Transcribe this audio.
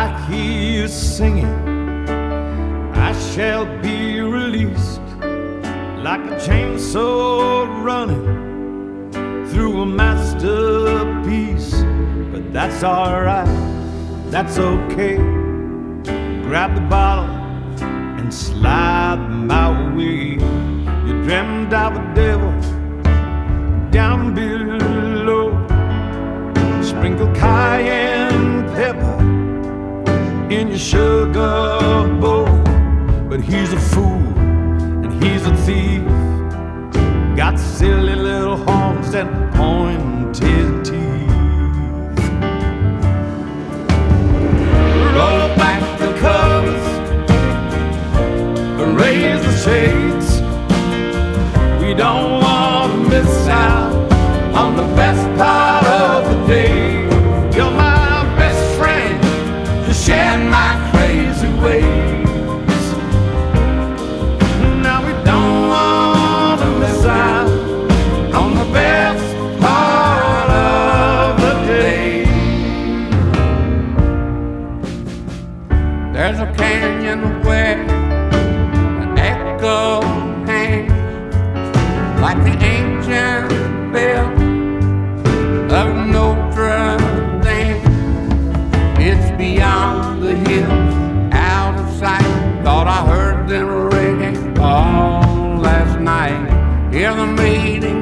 I hear you singing, I shall be released like a chainsaw running through a masterpiece. But that's alright, that's okay. Grab the bottle and slide my way. You dreamt of a devil down below. Sprinkle cayenne pepper in your sugar bowl. But he's a fool and he's a thief, got silly little horns and pointed teeth. Roll back the covers, raise the shades. We don't want to miss out on the best part of the day. You're my best friend, you share my crazy ways. Now we don't want to miss out on the best part of the day. There's a canyon where an echo hangs like the ancient bell of Notre Dame. It's beyond the hills, out of sight. Thought I heard them ringing all last night. Hear the meeting